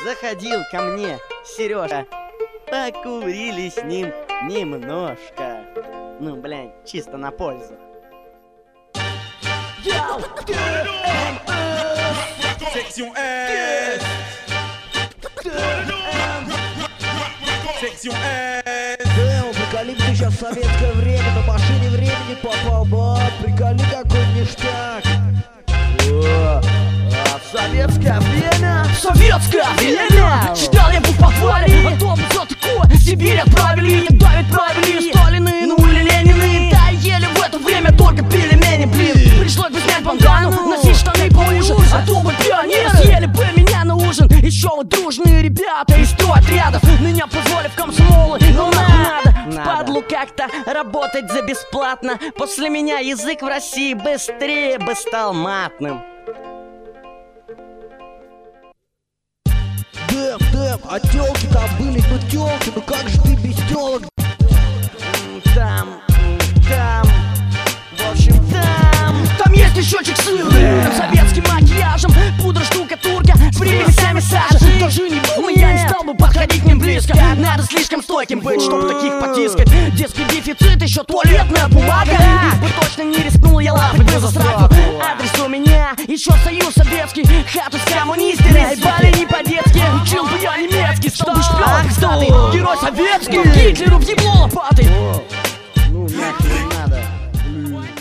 заходил ко мне Сережа. Покурили с ним немножко. Ну, блядь, чисто на пользу. Section S. Section S. Приколи, ты сейчас в советское время на машине времени попал, приколи, какой ништяк. Советское время! Советское время! Читал я в подвале о том, что такое Сибирь отправили, не давит правили Сталины, ну или Ленины. Да ели в это время только пельмени, блин. Пришлось бы снять бандану, носить штаны поуже, а то бы пионеры съели бы меня на ужин. Еще вот дружные ребята из стройотрядов, меня позвали в комсомолы, но нахуй надо. Впадлу как-то работать за бесплатно. После меня язык в России быстрее бы стал матным. Дэм, а тёлки там были, ну тёлки, ну как же ты без тёлок? Там, в общем, там есть еще чиксыры с советским макияжем, пудра, штукатурка с примесями сажи. Тоже не думай, я не стал бы подходить к ним близко. Надо слишком стойким быть, чтобы таких потискать. Детский дефицит, еще туалетная бумага. Бы точно не рискнул я лапать бы за страху. Адрес у меня еще Союз Советский. Хату с коммунистами ебали не по-детски. Учил бы я немецкий, стал бы шпионом кстати. Герой советский, Гитлеру в ебло лопатой. ну, нахуй надо.